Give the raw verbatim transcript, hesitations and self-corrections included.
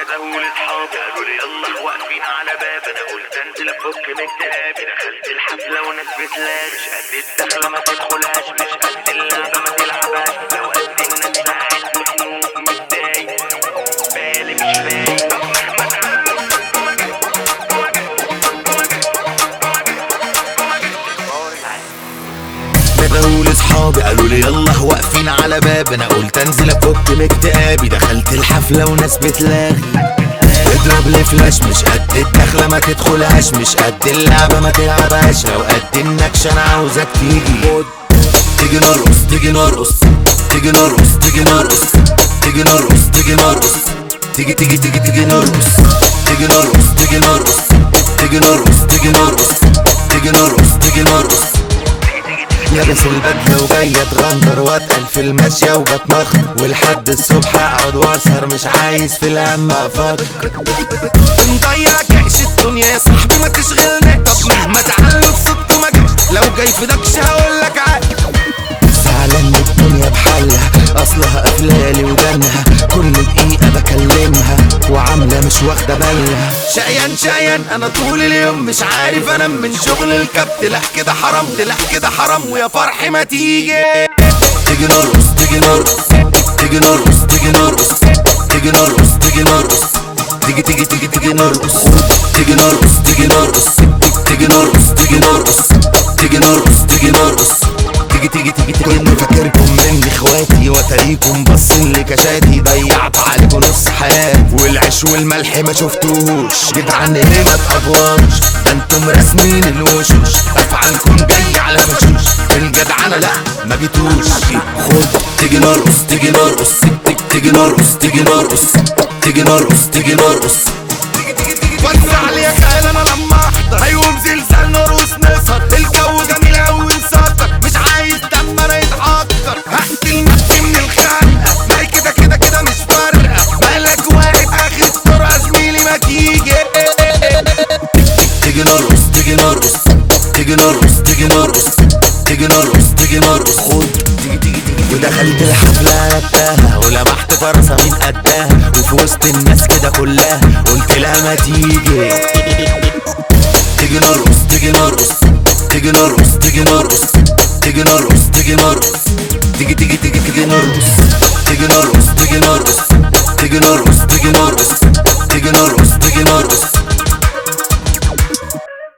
بقول اصحابي قالوا لي يلا واقفين على باب، انا قلت انزل افك من اكتئابي. دخلت الحفله وناس بتلاقي مش قد الدخله ما تدخلهاش، مش قد اللعبه ما تلعبهاش. لو قد الناس قاعد مخنوق متضايق بالي مش فايق. بقول اصحابي قالوا لي يلا واقفين على باب، انا قلت انزل افك من اكتئابي. دخلت الحفله وناس بتلاغي اضرب لي فلاش، مش قد الدخله ما تدخلهاش، مش قد اللعبه ما تلعبهاش. لو قد النكش انا عاوزك تيجي تيجي نرقص تيجي نرقص تيجي نرقص تيجي نرقص تيجي نرقص تيجي نرقص تيجي تيجي تيجي تيجي نرقص تيجي نرقص تيجي نرقص تيجي نرقص تيجي نرقص تيجي نرقص تيجي نرقص. لابس البدلة وجاي اتغندر واتقل في الماشية وبتمخر، ولحد الصبح اقعد واسهر مش عايز في الهم افكر. نضيع كعش الدنيا يا صاحبي ما تشغلنا، طب مهما تعلق صوته ما جاش، لو جاي في دكش هقولك عادي. زعلان من الدنيا بحالها اصلها قفلالي وجنها، كل دقيقة بكلمها وعاملة مش واخدة بالها. شقيان شقيان انا طول اليوم مش عارف انام من شغل الكبت. لا كده حرام لا كده حرام ويا فرحي ما تيجي تيجي نرقص تيجي نرقص تيجي نرقص تيجي نرقص تيجي نرقص تيجي نرقص تيجي تيجي تيجي تيجي نرقص تيجي نرقص تيجي نرقص تيجي نرقص تيجي نرقص تيجي نرقص تيجي نرقص تيجي تيجي تيجي تيجي. فاكركم مني اخواتي وتاريكم باصين لكشاتي، ضيعت عليكم نص حياتي والعيش والملح ما شفتوش. جدعان ايه ما تقفوش ده انتم راسمين الوشوش، افعالكم جاي على فشوش، الجدعنه لا ما جيتوش. خد تيجي نرقص تيجي نرقص تيجي نرقص تيجي نرقص تيجي نرقص تيجي نرقص. وسع لي يا خال انا لما احضر هيقوم زلزال نرقص نسهر. الجو جميل اوي نسكر مش عايز دم انا يتعكر. هقتل نفسي من الخنقه ما هي كده كده كده مش فارقه. مالك واقف اخر الطرقه زميلي ما تيجي تيجي نرقص تيجي نرقص تيجي نرقص تيجي نرقص تيجي نرقص تيجي نرقص. خد تيجي تيجي تيجي. ودخلت الحفله رتاها ولمحت فرصه من قدها، وفي وسط الناس كده كلها قلت لها ما تيجي تيجي نرقص تيجي نرقص تيجي نرقص تيجي نرقص تيجي نرقص تيجي نرقص تيجي تيجي تيجي تيجي نرقص تيجي نرقص تيجي نرقص تيجي نرقص تيجي نرقص تيجي نرقص تيجي نرقص